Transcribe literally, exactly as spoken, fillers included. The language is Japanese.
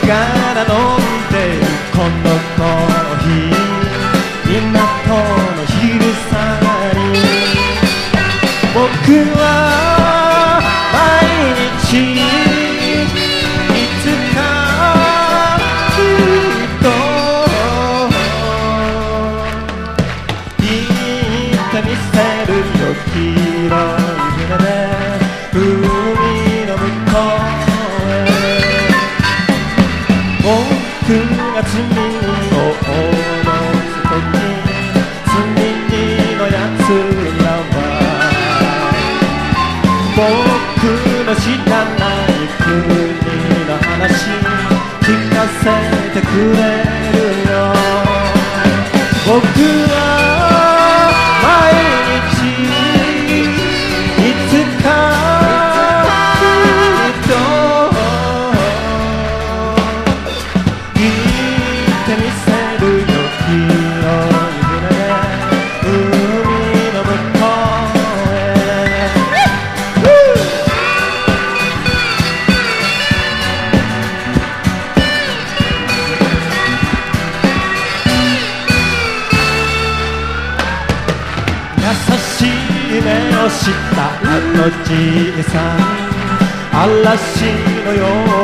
がら飲んでるこのコーヒー、港の昼下がり、僕は毎日いつかきっと行ってみせるよ、黄色い船で海の向こうへ。僕が罪を下ろすとき、罪人のやつらは僕の知らない国の話聞かせてくれるよ。僕は毎日いつかきっと行ってみせるよ、黄色い船で海の向こうへ。優しい目をしたあのじいさん、嵐のよう